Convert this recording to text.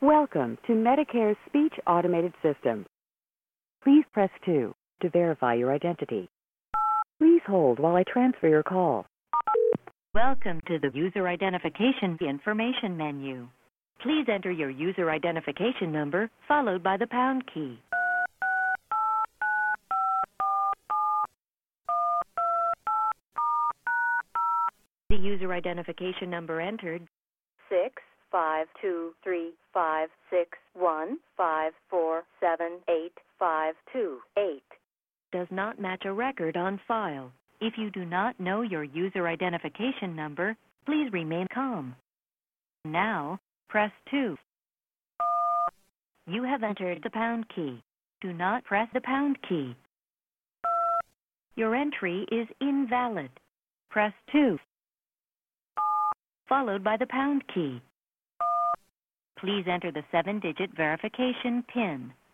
Welcome to Medicare's speech automated system. Please press 2 to verify your identity. Please hold while I transfer your call. Welcome to the User Identification Information menu. Please enter your user identification number followed by the pound key. The user identification number entered 6523561547852 does not match a record on file. If you do not know your user identification number, please remain calm. Now, press 2. You have entered the pound key. Do not press the pound key. Your entry is invalid. Press 2, followed by the pound key. Please enter the 7-digit verification PIN.